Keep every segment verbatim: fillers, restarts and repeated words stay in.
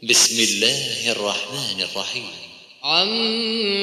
بسم الله الرحمن الرحيم. عم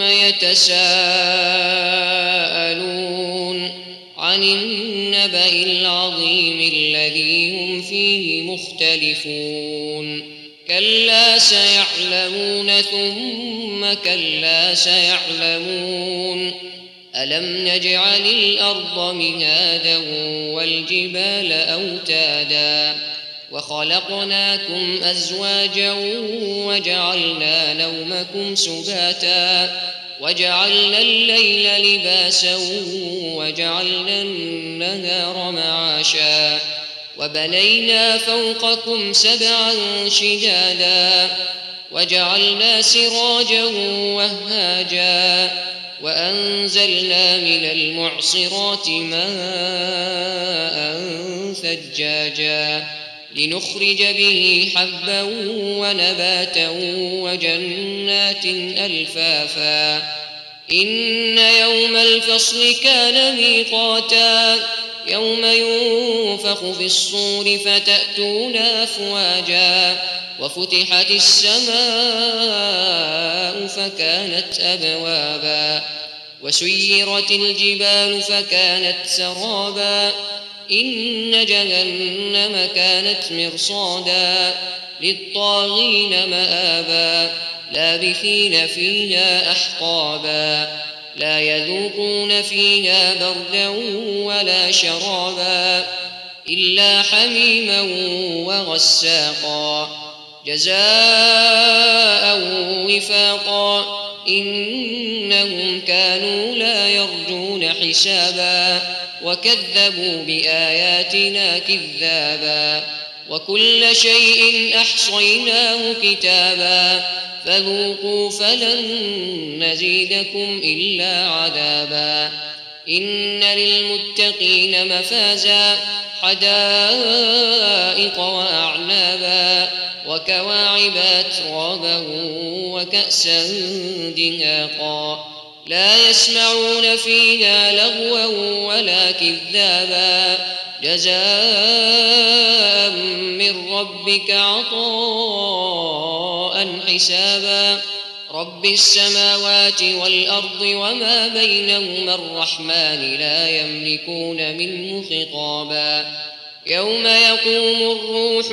يتساءلون عن النبأ العظيم الذي هم فيه مختلفون كلا سيعلمون ثم كلا سيعلمون ألم نجعل الأرض مهادا والجبال أوتادا وخلقناكم أزواجا وجعلنا نومكم سباتا وجعلنا الليل لباسا وجعلنا النهار معاشا وبنينا فوقكم سبعا شدادا وجعلنا سراجا وهاجا وأنزلنا من المعصرات ماء ثجاجا لنخرج به حبا ونباتا وجنات ألفافا إن يوم الفصل كان ميقاتا يوم ينفخ في الصور فتأتون أفواجا وفتحت السماء فكانت أبوابا وسيرت الجبال فكانت سرابا إن جهنم كانت مرصادا للطاغين مآبا لابثين فيها أحقابا لا يذوقون فيها بردا ولا شرابا إلا حميما وغساقا جزاء وفاقا إنهم كانوا لا يرجون حسابا وكذبوا بآياتنا كذابا وكل شيء أحصيناه كتابا فذوقوا فلن نزيدكم إلا عذابا إن للمتقين مفازا حدائق وأعنابا وكواعب أترابا وكأسا دهاقا لا يسمعون فيها لغوا ولا كذابا جزاء من ربك عطاء حسابا رب السماوات والأرض وما بينهما الرحمن لا يملكون منه خطابا يوم يقوم الروح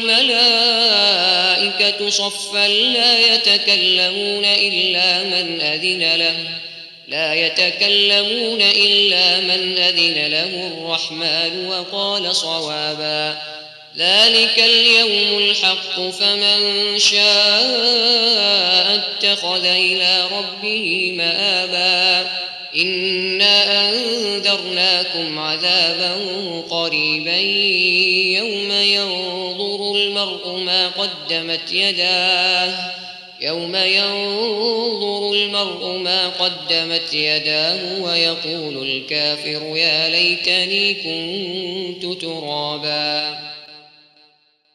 والملائكة صفا لا يتكلمون إلا من أذن له لا يتكلمون إلا من أذن له الرحمن وقال صوابا ذلك اليوم الحق فمن شاء اتخذ إلى ربه مآبا إنا أنذرناكم عذابا قريبا يوم ينظر المرء ما قدمت يداه يوم ينظر المرء ما قدمت يداه ويقول الكافر يا ليتني كنت ترابا.